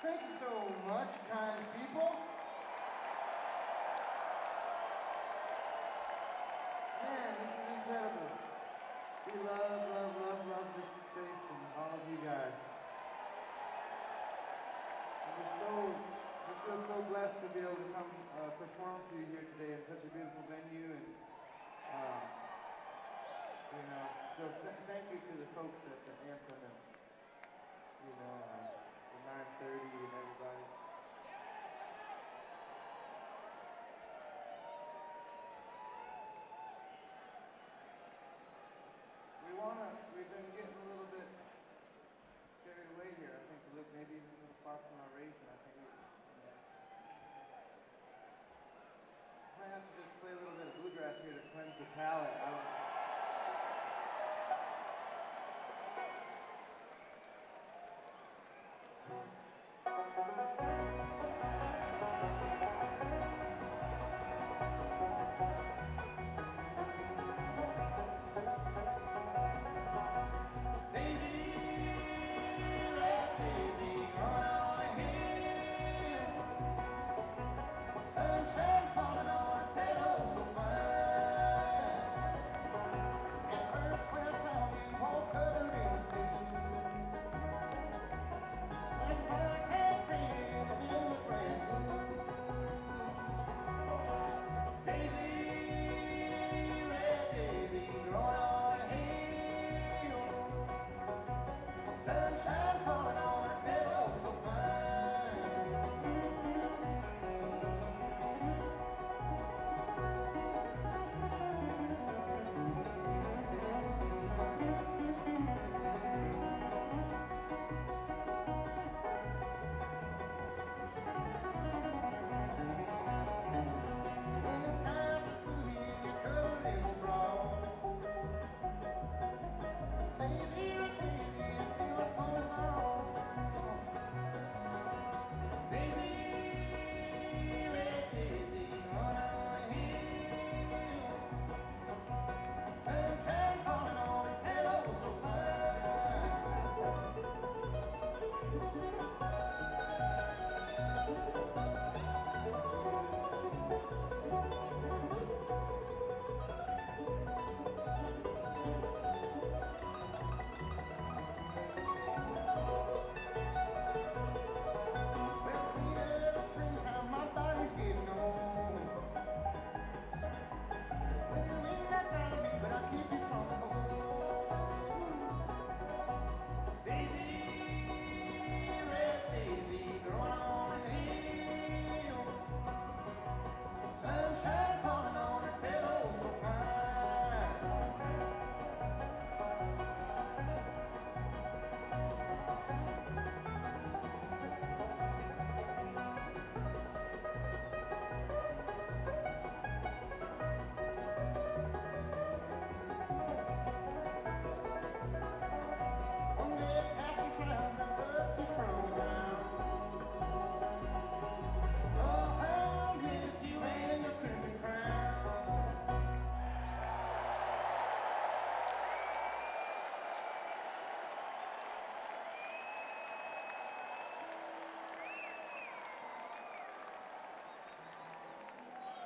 Thank you so much, kind people. Man, this is incredible. We love this space and all of you guys. We feel so blessed to be able to come perform for you here today in such a beautiful venue, and so thank you to the folks at the Anthem and the 930 and everybody. We've been getting a little bit carried away here. I think we look maybe even a little far from our race, and I think we might have to just play a little bit of bluegrass here to cleanse the palate.